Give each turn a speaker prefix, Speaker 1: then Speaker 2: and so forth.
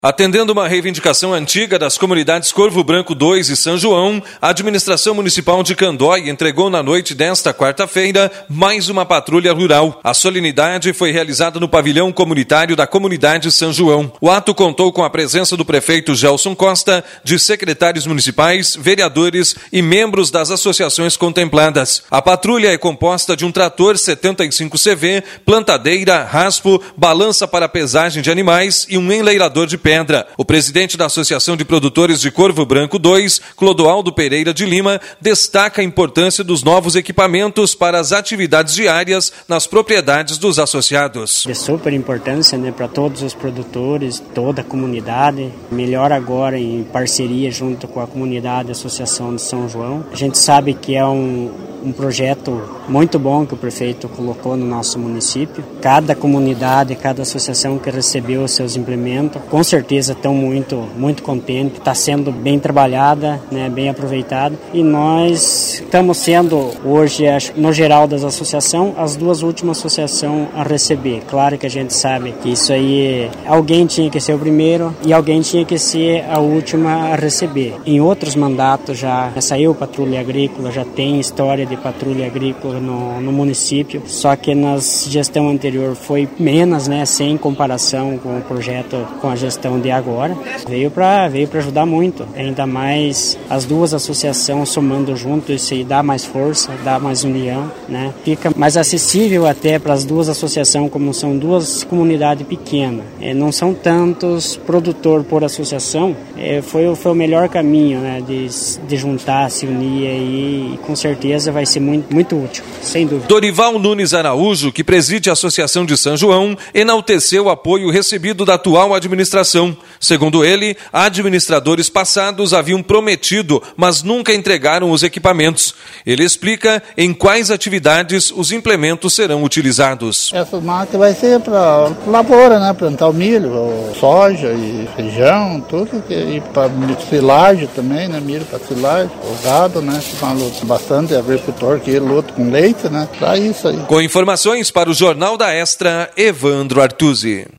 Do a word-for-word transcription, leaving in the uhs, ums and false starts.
Speaker 1: Atendendo uma reivindicação antiga das comunidades Corvo Branco dois e São João, a administração municipal de Candói entregou na noite desta quarta-feira mais uma patrulha rural. A solenidade foi realizada no pavilhão comunitário da comunidade São João. O ato contou com a presença do prefeito Gelson Costa, de secretários municipais, vereadores e membros das associações contempladas. A patrulha é composta de um trator setenta e cinco C V, plantadeira, raspo, balança para pesagem de animais e um enleirador de pedra. O presidente da Associação de Produtores de Corvo Branco dois, Clodoaldo Pereira de Lima, destaca a importância dos novos equipamentos para as atividades diárias nas propriedades dos associados.
Speaker 2: De super importância, né, para todos os produtores, toda a comunidade, melhor agora em parceria junto com a comunidade e a Associação de São João. A gente sabe que é um, um projeto muito bom que o prefeito colocou no nosso município. Cada comunidade, cada associação que recebeu os seus implementos, com certeza estão muito, muito contentes, está sendo bem trabalhada, né, bem aproveitada, e nós estamos sendo hoje, no geral das associações, as duas últimas associações a receber. Claro que a gente sabe que isso aí, alguém tinha que ser o primeiro e alguém tinha que ser a última a receber. Em outros mandatos já saiu patrulha agrícola, já tem história de patrulha agrícola no, no município, só que na gestão anterior foi menos, né, sem comparação com o projeto, com a gestão de agora. Veio para veio para ajudar muito, ainda mais as duas associações somando junto, isso aí dá mais força, dá mais união, né? Fica mais acessível até para as duas associações, como são duas comunidades pequenas, é, não são tantos produtor por associação, é, foi, foi o melhor caminho, né, de, de juntar, se unir aí, e com certeza vai ser muito, muito útil, sem dúvida.
Speaker 1: Dorival Nunes Araújo, que preside a Associação de São João, enalteceu o apoio recebido da atual administração. Segundo ele, administradores passados haviam prometido, mas nunca entregaram os equipamentos. Ele explica em quais atividades os implementos serão utilizados.
Speaker 3: Essa máquina vai ser para lavoura, né? Plantar o milho, soja e feijão, tudo. E para silagem também, né? Milho para silagem, o gado, né? Bastante agricultor que luta com leite, né? Para isso aí.
Speaker 1: Com informações para o Jornal da Extra, Evandro Artuzzi.